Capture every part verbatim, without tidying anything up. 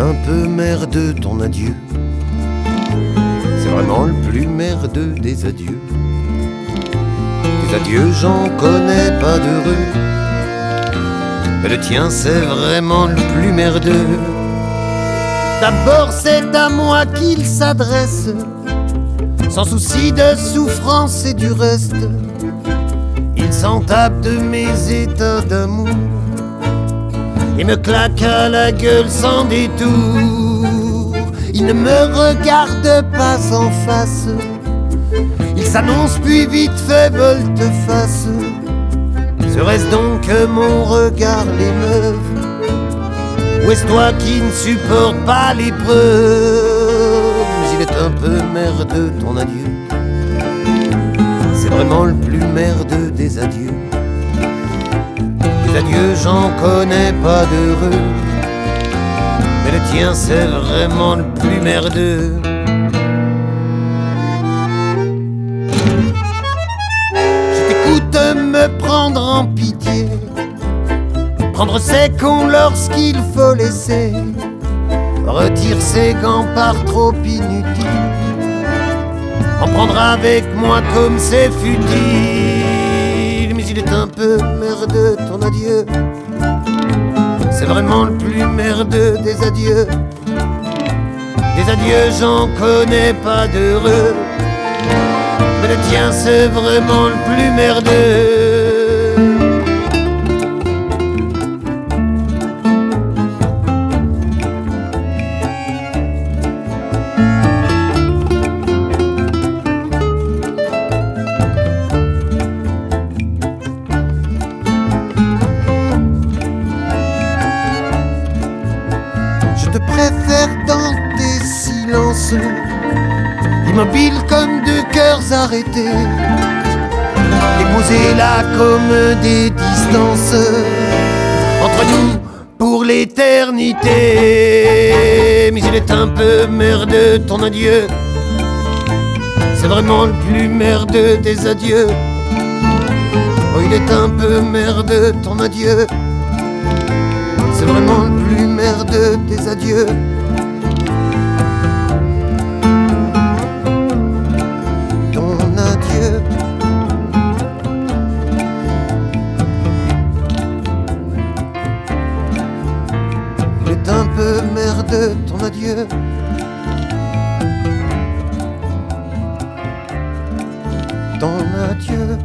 un peu merdeux ton adieu. C'est vraiment le plus merdeux des adieux. Des adieux, j'en connais pas d'heureux, mais le tien c'est vraiment le plus merdeux. D'abord c'est à moi qu'il s'adresse, sans souci de souffrance et du reste. Il s'en tape de mes états d'amour et me claque à la gueule sans détour. Il ne me regarde pas en face, il s'annonce puis vite fait volte-face. Serait-ce donc que mon regard l'émeuve, ou est-ce toi qui ne supportes pas l'épreuve? Il est un peu merdeux ton adieu, c'est vraiment le plus merdeux des adieux. Des adieux, j'en connais pas d'heureux, mais le tien c'est vraiment le plus merdeux. Je t'écoute me prendre en pitié, prendre ses cons lorsqu'il faut laisser, retire ses gants par trop inutiles, en prendre avec moi comme c'est futile. Mais il est un peu merdeux ton adieu, c'est vraiment le plus merdeux des adieux. Des adieux, j'en connais pas d'heureux, mais le tien c'est vraiment le plus merdeux. Je te préfère dans tes silences, immobile comme deux cœurs arrêtés, déposés là comme des distances entre nous pour l'éternité. Mais il est un peu merdeux ton adieu, c'est vraiment le plus merdeux des adieux. Oh, il est un peu merdeux ton adieu, c'est vraiment le plus merdeux des adieux. Ton adieu, il est un peu merdeux ton adieu. Ton adieu,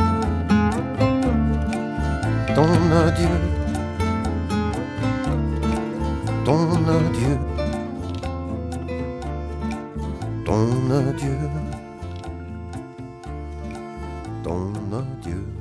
ton adieu, ton adieu, ton adieu, ton adieu.